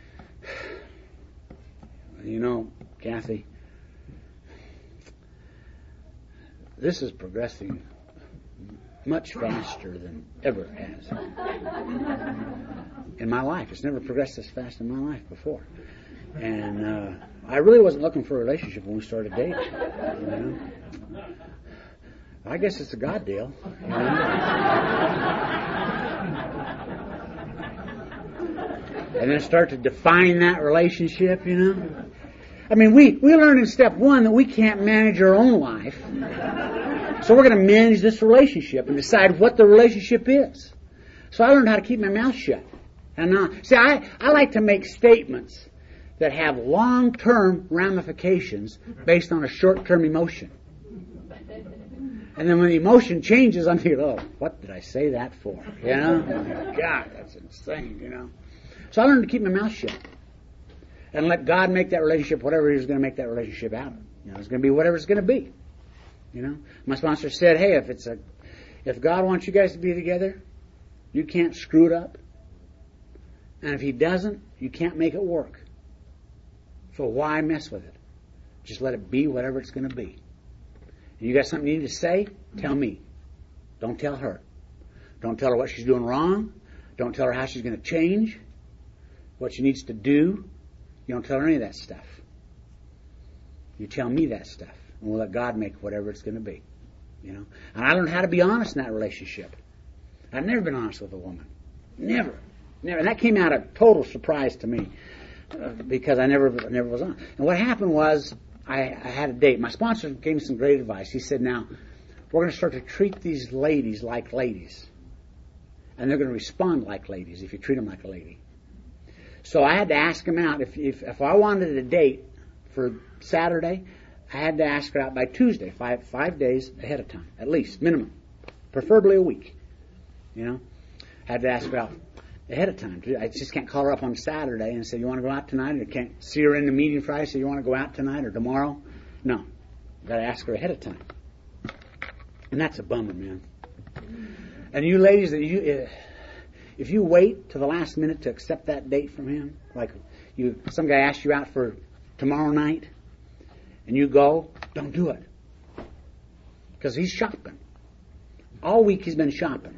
Kathy, this is progressing much faster than ever has in my life. It's never progressed this fast in my life before. And I really wasn't looking for a relationship when we started dating. I guess it's a God deal. And then start to define that relationship, I mean, we learned in step one that we can't manage our own life. So we're going to manage this relationship and decide what the relationship is. So I learned how to keep my mouth shut. And I like to make statements that have long-term ramifications based on a short-term emotion. And then when the emotion changes, I'm thinking, oh, what did I say that for? God, that's insane, So I learned to keep my mouth shut and let God make that relationship whatever He's going to make that relationship out of. It's going to be whatever it's going to be. My sponsor said, hey, if God wants you guys to be together, you can't screw it up. And if He doesn't, you can't make it work. So why mess with it? Just let it be whatever it's going to be. And you got something you need to say? Tell me. Don't tell her. Don't tell her what she's doing wrong. Don't tell her how she's going to change. What she needs to do. You don't tell her any of that stuff. You tell me that stuff. And we'll let God make whatever it's going to be. And I learned how to be honest in that relationship. I've never been honest with a woman. Never. And that came out of total surprise to me. Because I never was on. And what happened was, I had a date. My sponsor gave me some great advice. He said, now, we're going to start to treat these ladies like ladies. And they're going to respond like ladies if you treat them like a lady. So I had to ask him out. If I wanted a date for Saturday, I had to ask her out by Tuesday, 5 days ahead of time, at least, minimum. Preferably a week. I had to ask her out ahead of time. I just can't call her up on Saturday and say, you want to go out tonight? Or can't see her in the meeting Friday, say, you want to go out tonight or tomorrow? No. Got to ask her ahead of time. And that's a bummer, man. And you ladies, if you wait to the last minute to accept that date from him, like some guy asks you out for tomorrow night, and you go, don't do it. Because he's shopping. All week he's been shopping.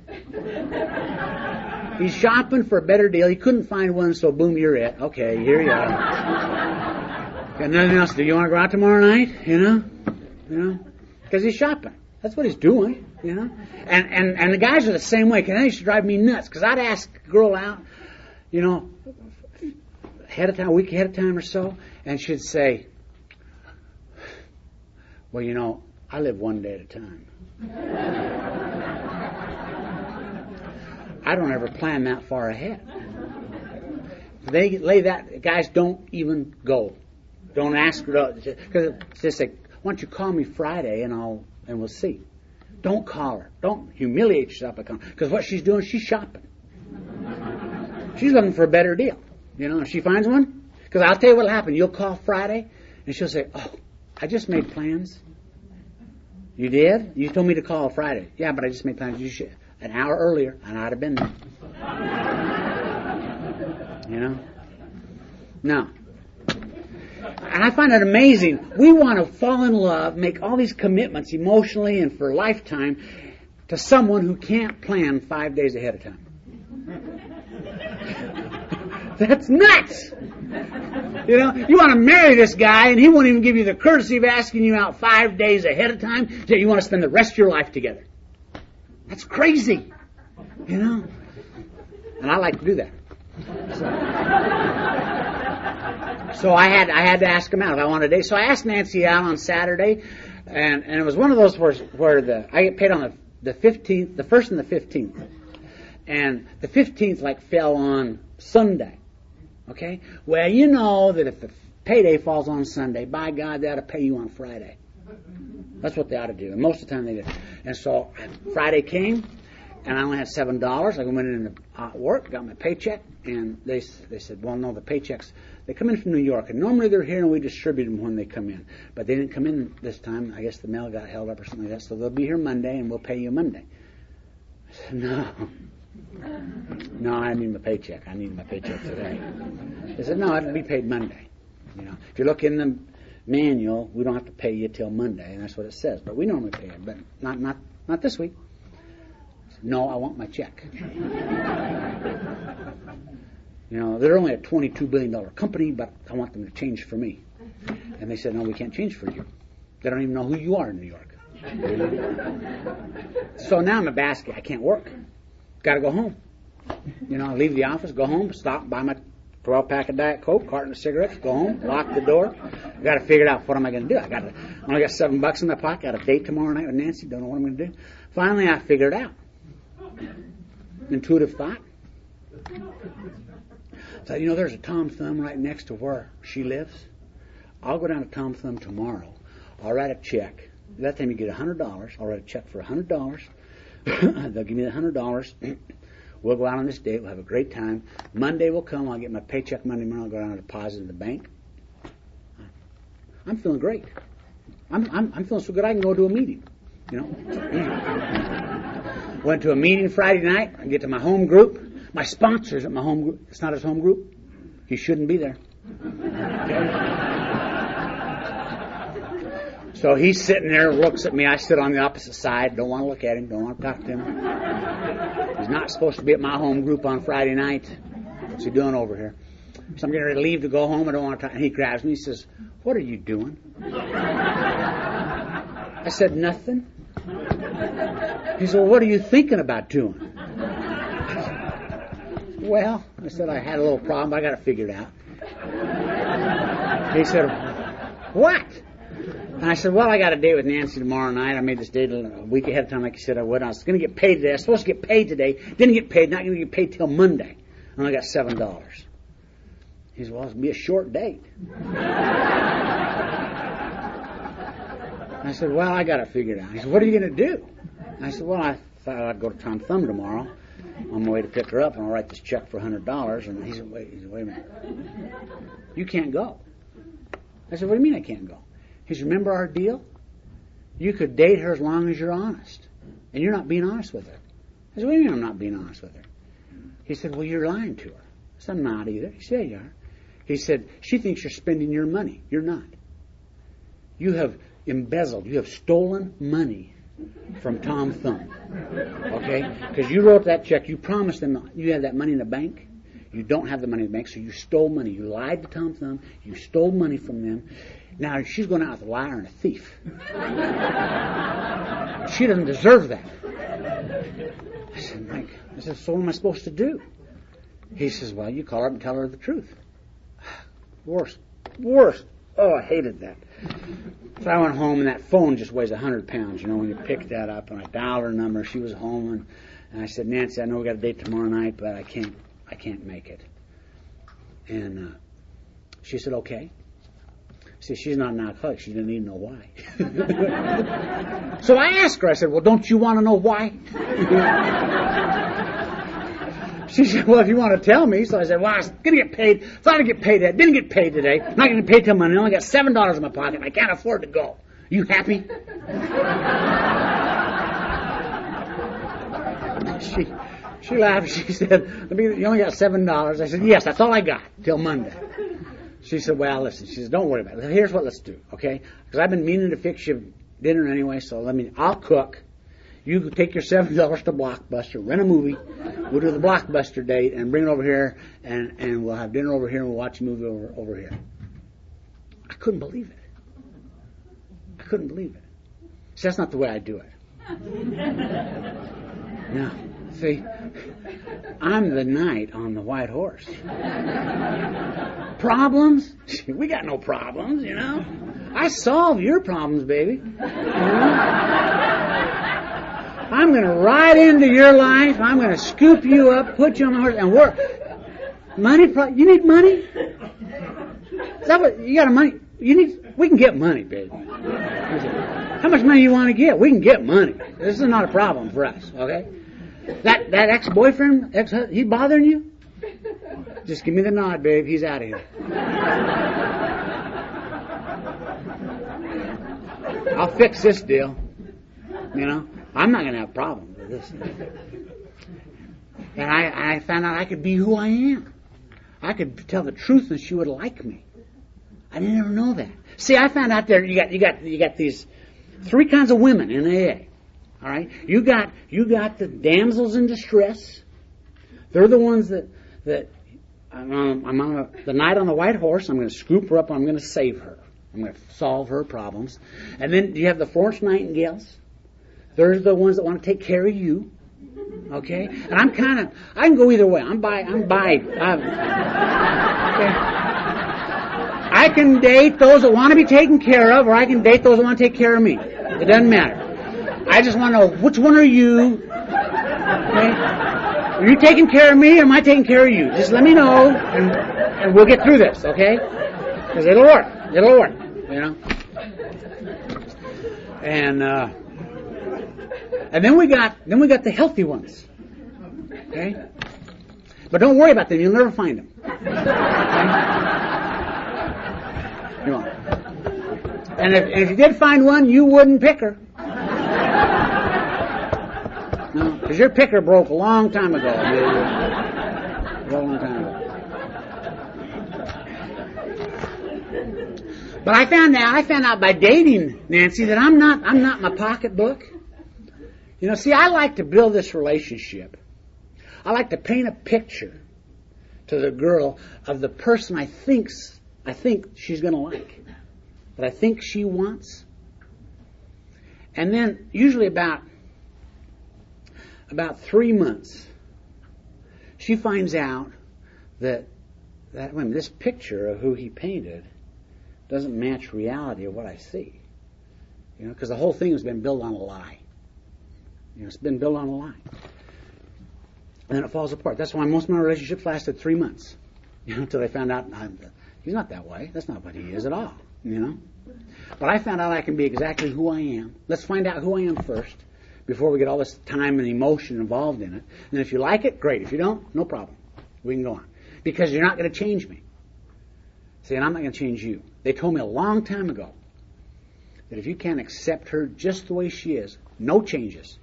He's shopping for a better deal. He couldn't find one, so boom, you're it. Okay, here you are. Got nothing else to do. You want to go out tomorrow night? Because he's shopping. That's what he's doing, And the guys are the same way. That used to drive me nuts. Because I'd ask a girl out, ahead of time, a week ahead of time or so, and she'd say, well, I live one day at a time. I don't ever plan that far ahead. Guys don't even go. Don't ask her, because it's just like, why don't you call me Friday and we'll see. Don't call her. Don't humiliate yourself by calling her. Because what she's doing, she's shopping. She's looking for a better deal. If she finds one. Because I'll tell you what'll happen. You'll call Friday and she'll say, oh, I just made plans. You did? You told me to call Friday. Yeah, but I just made plans. You should. An hour earlier, and I'd have been there. No. And I find it amazing. We want to fall in love, make all these commitments emotionally and for a lifetime to someone who can't plan 5 days ahead of time. That's nuts! You want to marry this guy and he won't even give you the courtesy of asking you out 5 days ahead of time. You want to spend the rest of your life together. That's crazy, And I like to do that. So I had to ask him out if I wanted a date. So I asked Nancy out on Saturday, and it was one of those where I get paid on the 15th, the 1st and the 15th. And the 15th fell on Sunday. Okay? Well, you know that if the payday falls on Sunday, by God, they ought to pay you on Friday. That's what they ought to do. And most of the time they do. And so Friday came, and I only had $7. I went in work, got my paycheck, and they said, well, no, the paychecks, they come in from New York, and normally they're here and we distribute them when they come in. But they didn't come in this time. I guess the mail got held up or something like that, so they'll be here Monday and we'll pay you Monday. I said, no, I need my paycheck. I need my paycheck today. They said, no, it'll be paid Monday. You know, if you look in the manual, we don't have to pay you till Monday, and that's what it says. But we normally pay it, but not this week. No, I want my check. You know, they're only a $22 billion company, but I want them to change for me. And they said, no, we can't change for you. They don't even know who you are in New York. You know? So now I'm a basket. I can't work. Got to go home. You know, I leave the office, go home, stop, buy my 12-pack of Diet Coke, carton of cigarettes, go home, lock the door. I got to figure out what am I going to do. I only got $7 in my pocket. Got a date tomorrow night with Nancy. Don't know what I'm going to do. Finally, I figured it out. Intuitive thought. So, you know, there's a Tom Thumb right next to where she lives. I'll go down to Tom Thumb tomorrow. I'll write a check. That time you get $100. I'll write a check for $100. They'll give me the $100. We'll go out on this date. We'll have a great time. Monday will come. I'll get my paycheck Monday morning. I'll go down and deposit in the bank. I'm feeling great. I'm feeling so good I can go to a meeting. You know. Went to a meeting Friday night. I get to my home group. My sponsor's at my home group. It's not his home group. He shouldn't be there. Okay? So he's sitting there, looks at me. I sit on the opposite side. Don't want to look at him. Don't want to talk to him. He's not supposed to be at my home group on Friday night. What's he doing over here? So I'm getting ready to leave to go home. I don't want to talk. And he grabs me. He says, "What are you doing?" I said, "Nothing." He said, "Well, what are you thinking about doing?" Well, I said, I had a little problem. I got to figure it out. He said, "What?" And I said, well, I got a date with Nancy tomorrow night. I made this date a week ahead of time, like you said I would. I was going to get paid today. I was supposed to get paid today. Didn't get paid. Not going to get paid till Monday. I only got $7. He said, well, it'll be a short date. I said, well, I got to figure it out. He said, what are you going to do? I said, well, I thought I'd go to Tom Thumb tomorrow on my way to pick her up, and I'll write this check for $100. And he said, wait a minute. You can't go. I said, what do you mean I can't go? He said, remember our deal? You could date her as long as you're honest. And you're not being honest with her. I said, what do you mean I'm not being honest with her? He said, well, you're lying to her. I said, I'm not either. He said, yeah, you are. He said, she thinks you're spending your money. You're not. You have embezzled. You have stolen money from Tom Thumb. Okay? Because you wrote that check. You promised them you had that money in the bank. You don't have the money in the bank, so you stole money. You lied to Tom Thumb. You stole money from them. Now, she's going out with a liar and a thief. She doesn't deserve that. I said, Mike, so what am I supposed to do? He says, well, you call her up and tell her the truth. Worst. Oh, I hated that. So I went home, and that phone just weighs 100 pounds, you know, when you pick that up. And I dialed her number. She was home, and I said, Nancy, I know we got a date tomorrow night, but I can't make it. And she said, okay. See, she's not an alcoholic. She didn't even know why. So I asked her, I said, well, don't you want to know why? She said, well, if you want to tell me. So I said, well, I was going to get paid. Thought I'd get paid today. Didn't get paid today. Not going to get paid till Monday. I only got $7 in my pocket. I can't afford to go. You happy? She laughed. She said, you only got $7. I said, yes, that's all I got till Monday. She said, well, listen. She said, don't worry about it. Here's what let's do, okay? Because I've been meaning to fix you dinner anyway, so I'll cook. You take your $7 to Blockbuster, rent a movie. We'll do the Blockbuster date and bring it over here, and we'll have dinner over here, and we'll watch a movie over here. I couldn't believe it. See, that's not the way I do it. No. See, I'm the knight on the white horse. Problems? We got no problems, you know. I solve your problems, baby. You know? I'm going to ride into your life. I'm going to scoop you up, put you on the horse, and Money? You need money? Is that what you got? Money? You need? We can get money, baby. How much money you want to get? We can get money. This is not a problem for us. Okay? That ex-boyfriend, he bothering you? Just give me the nod, babe. He's out of here. I'll fix this deal. You know, I'm not going to have a problem with this. And I found out I could be who I am. I could tell the truth and she would like me. I didn't ever know that. See, I found out there you got these three kinds of women in AA. All right, you got the damsels in distress. They're the ones that I'm on the night on the white horse. I'm going to scoop her up. I'm going to save her. I'm going to solve her problems. And then you have the Florence Nightingales. They're the ones that want to take care of you. Okay, and I can go either way. Okay. I can date those that want to be taken care of, or I can date those that want to take care of me. It doesn't matter. I just want to know, which one are you? Okay? Are you taking care of me, or am I taking care of you? Just let me know, and we'll get through this, okay? Because it'll work. It'll work, you know. And then we got the healthy ones, okay? But don't worry about them; you'll never find them. Okay? You won't. And if you did find one, you wouldn't pick her. No, because your picker broke a long time ago. A long time ago. But I found out by dating Nancy that I'm not my pocketbook. You know, see, I like to build this relationship. I like to paint a picture to the girl of the person I think she's going to like, that I think she wants. And then usually about 3 months, she finds out that this picture of who he painted doesn't match reality of what I see. You know, because the whole thing has been built on a lie. You know, it's been built on a lie. And then it falls apart. That's why most of my relationships lasted 3 months. You know, until they found out he's not that way. That's not what he is at all. You know? But I found out I can be exactly who I am. Let's find out who I am first before we get all this time and emotion involved in it. And if you like it, great. If you don't, no problem. We can go on. Because you're not going to change me. See, and I'm not going to change you. They told me a long time ago that if you can't accept her just the way she is, no changes,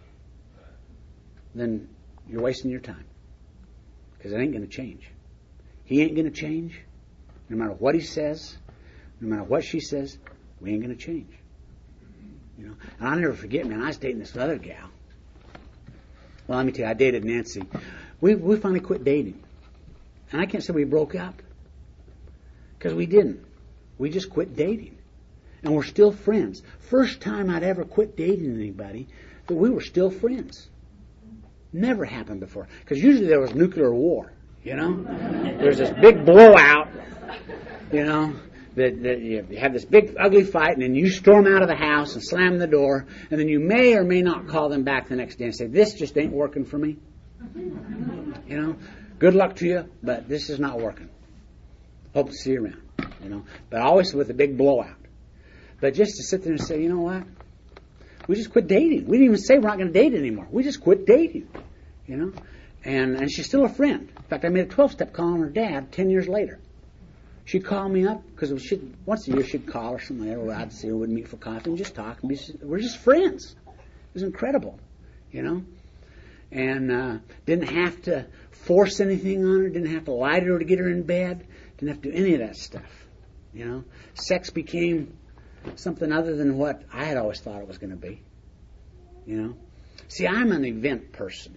then you're wasting your time. Because it ain't going to change. He ain't going to change. No matter what he says, no matter what she says, we ain't going to change. You know, and I'll never forget, man, I was dating this other gal. Well, let me tell you, I dated Nancy. We finally quit dating. And I can't say we broke up. Because we didn't. We just quit dating. And we're still friends. First time I'd ever quit dating anybody, that we were still friends. Never happened before. Because usually there was nuclear war, you know. There's this big blowout, you know, that you have this big ugly fight, and then you storm out of the house and slam the door, and then you may or may not call them back the next day and say, this just ain't working for me. You know, good luck to you, but this is not working. Hope to see you around, you know. But always with a big blowout. But just to sit there and say, you know what? We just quit dating. We didn't even say we're not going to date anymore. We just quit dating, you know. And she's still a friend. In fact, I made a 12-step call on her dad 10 years later. She'd call me up, because once a year she'd call or something like that, or I'd see her, we'd meet for coffee and just talk. And we're just friends. It was incredible, you know. And didn't have to force anything on her, didn't have to lie to her to get her in bed, didn't have to do any of that stuff, you know. Sex became something other than what I had always thought it was going to be, you know. See, I'm an event person.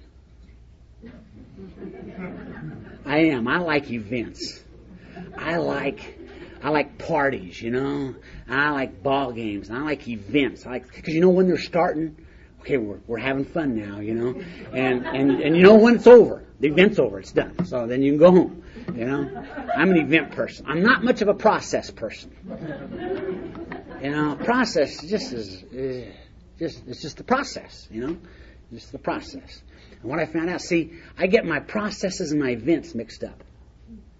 I am. I like events. I like parties, you know. I like ball games. I like events. Because you know when they're starting, okay, we're having fun now, you know. And you know when it's over. The event's over. It's done. So then you can go home, you know. I'm an event person. I'm not much of a process person. You know, process it's just the process, you know. Just the process. And what I found out, see, I get my processes and my events mixed up.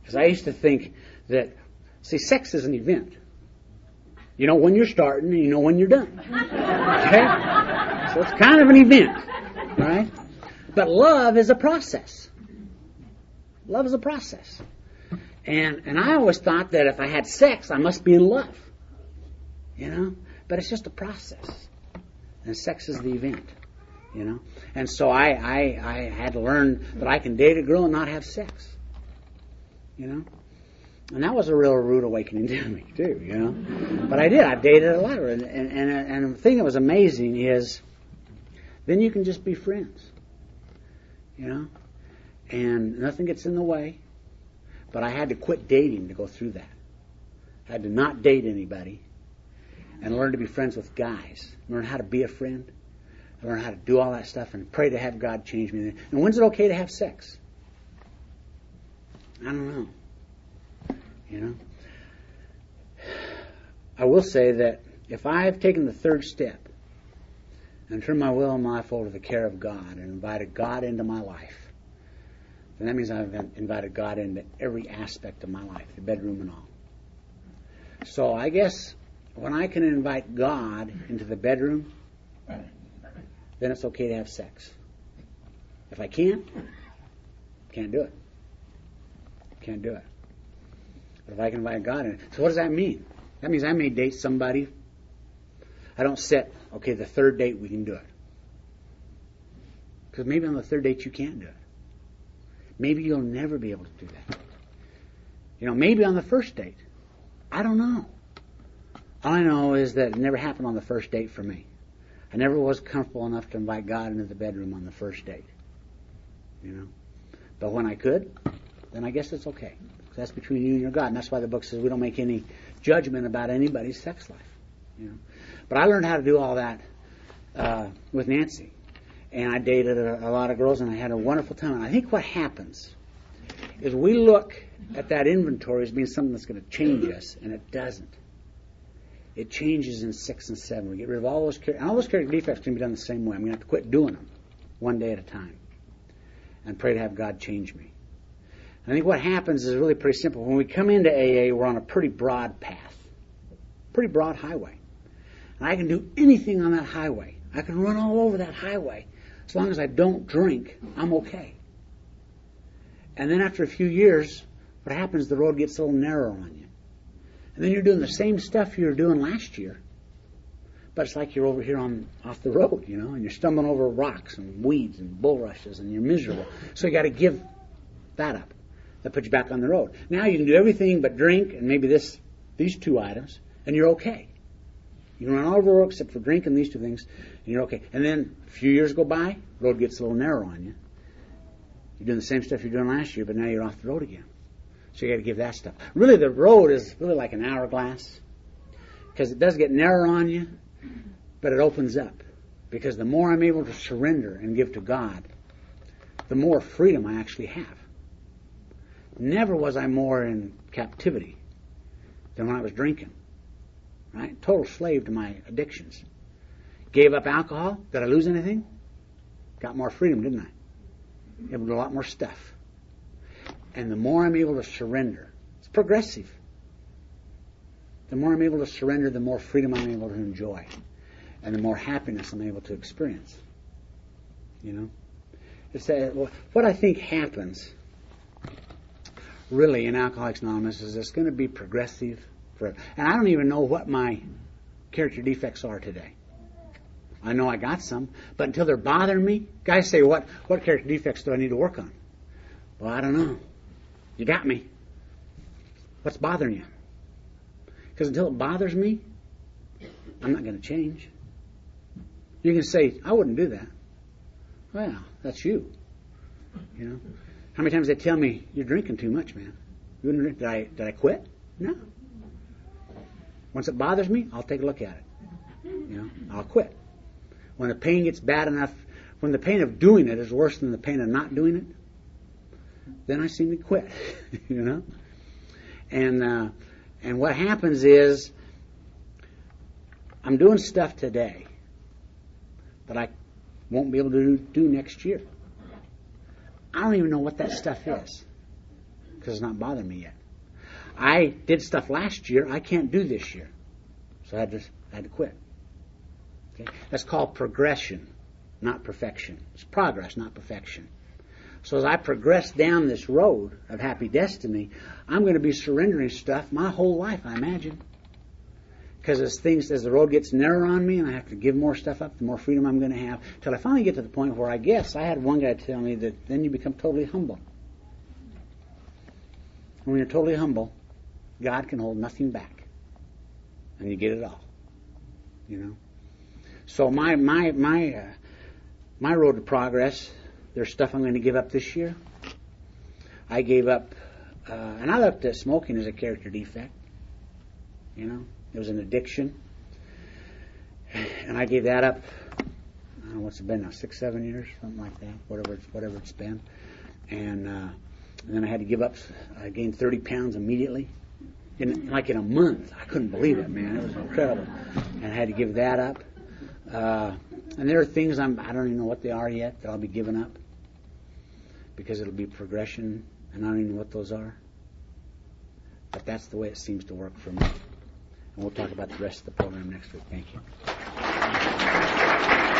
Because I used to think that, see, sex is an event. You know when you're starting and you know when you're done. Okay? So it's kind of an event, right? But love is a process. Love is a process. And I always thought that if I had sex, I must be in love. You know? But it's just a process. And sex is the event. You know? And so I had to learn that I can date a girl and not have sex. You know? And that was a real rude awakening to me, too, you know. But I did. I dated a lot of her. And the thing that was amazing is then you can just be friends, you know. And nothing gets in the way. But I had to quit dating to go through that. I had to not date anybody and learn to be friends with guys. Learn how to be a friend. Learn how to do all that stuff and pray to have God change me. And when's it okay to have sex? I don't know. You know, I will say that if I've taken the third step and turned my will and my life over to the care of God and invited God into my life, then that means I've invited God into every aspect of my life, the bedroom and all. So I guess when I can invite God into the bedroom, then it's okay to have sex. If I can't do it. Can't do it. But if I can invite God in. So what does that mean? That means I may date somebody. I don't set, okay, the third date we can do it. Because maybe on the third date you can't do it. Maybe you'll never be able to do that. You know, maybe on the first date. I don't know. All I know is that it never happened on the first date for me. I never was comfortable enough to invite God into the bedroom on the first date. You know? But when I could, then I guess it's okay. That's between you and your God. And that's why the book says we don't make any judgment about anybody's sex life. You know? But I learned how to do all that with Nancy. And I dated a lot of girls, and I had a wonderful time. And I think what happens is we look at that inventory as being something that's going to change us, and it doesn't. It changes in 6 and 7. We get rid of all those character. And all those character defects can be done the same way. I'm going to have to quit doing them one day at a time and pray to have God change me. I think what happens is really pretty simple. When we come into AA, we're on a pretty broad path, pretty broad highway. And I can do anything on that highway. I can run all over that highway. As long as I don't drink, I'm okay. And then after a few years, what happens, the road gets a little narrower on you. And then you're doing the same stuff you were doing last year. But it's like you're over here off the road, you know, and you're stumbling over rocks and weeds and bulrushes, and you're miserable. So you got to give that up. That puts you back on the road. Now you can do everything but drink and maybe these two items, and you're okay. You can run all over the road except for drinking these two things, and you're okay. And then a few years go by, the road gets a little narrow on you. You're doing the same stuff you're doing last year, but now you're off the road again. So you got to give that stuff. Really, the road is really like an hourglass, because it does get narrow on you, but it opens up. Because the more I'm able to surrender and give to God, the more freedom I actually have. Never was I more in captivity than when I was drinking. Right? Total slave to my addictions. Gave up alcohol. Did I lose anything? Got more freedom, didn't I? Able to do a lot more stuff. And the more I'm able to surrender, it's progressive. The more I'm able to surrender, the more freedom I'm able to enjoy. And the more happiness I'm able to experience. You know? It's what I think happens really in Alcoholics Anonymous is it's going to be progressive forever. And I don't even know what my character defects are today. I know I got some, but until they're bothering me, guys say, what character defects do I need to work on? Well, I don't know. You got me. What's bothering you? Because until it bothers me, I'm not going to change. You can say, I wouldn't do that. Well, that's you. You know? How many times they tell me, you're drinking too much, man? You wouldn't drink. Did I quit? No. Once it bothers me, I'll take a look at it. You know, I'll quit. When the pain gets bad enough, when the pain of doing it is worse than the pain of not doing it, then I seem to quit. You know? And what happens is, I'm doing stuff today that I won't be able to do next year. I don't even know what that stuff is. because it's not bothering me yet. I did stuff last year I can't do this year, so I had to quit. Okay? That's called progression, not perfection. It's progress, not perfection. So as I progress down this road of happy destiny, I'm going to be surrendering stuff my whole life, I imagine. Because as the road gets narrower on me and I have to give more stuff up, the more freedom I'm going to have, till I finally get to the point where I had one guy tell me that then you become totally humble. When you're totally humble, God can hold nothing back, and you get it all. You know. So my road to progress. There's stuff I'm going to give up this year. I gave up, and I looked at smoking as a character defect. You know, it was an addiction, and I gave that up. I don't know what's it been now, 6-7 years, something like that. Whatever it's been, and then I had to give up. I gained 30 pounds immediately, in a month. I couldn't believe it, man. It was incredible, and I had to give that up. And there are things I don't even know what they are yet that I'll be giving up, because it'll be progression, and I don't even know what those are. But that's the way it seems to work for me. And we'll talk about the rest of the program next week. Thank you.